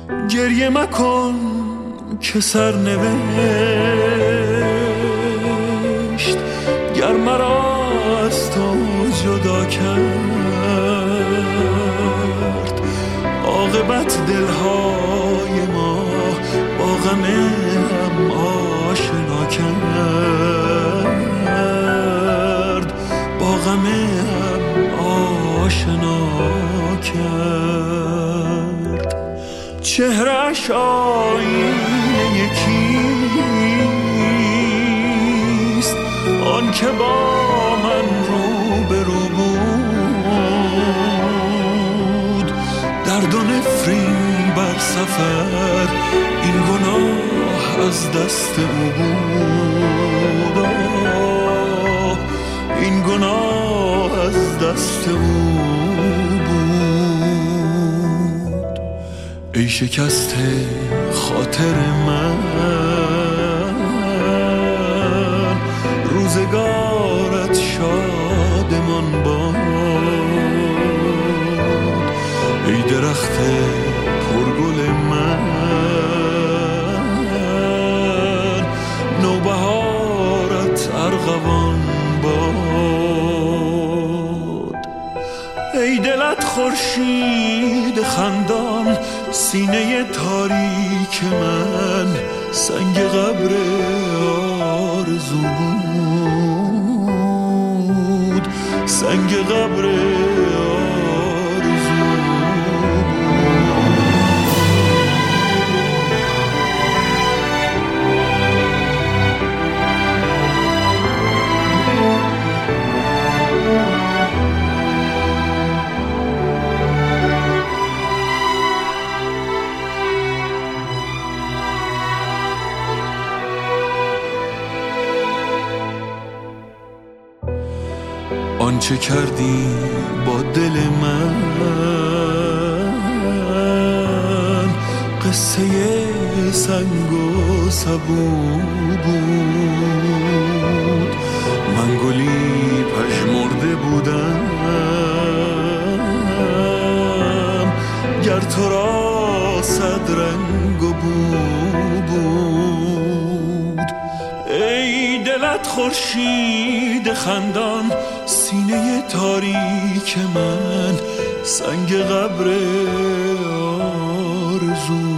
گریه مکن که سرنوشت گر مرا از تو جدا کرد، عاقبت دلهای ما با غم هم آشنا کرد، با غم هم آشنا کرد. چهره‌اش آینه یکیست، آن که با من روبرو بود. درد و نفرین بر سفر این گناه از دست او بود، این گناه از دست او بود. ای شکسته خاطر من، روزگارت شادمان باد. ای درخت پرگل من، نوبهارت ارغوان باد. ای دلت خورشید خندان، سینه تاریک من سنگ قبر آرزو بود، سنگ قبر آنچه کردی با دل من، قصه سنگ و سبو بود. من گلی پژمرده بودم، گر تو را صد رنگ و بو بود. ای دلت خورشید خندان، سینه تاریک من سنگ قبر آرزو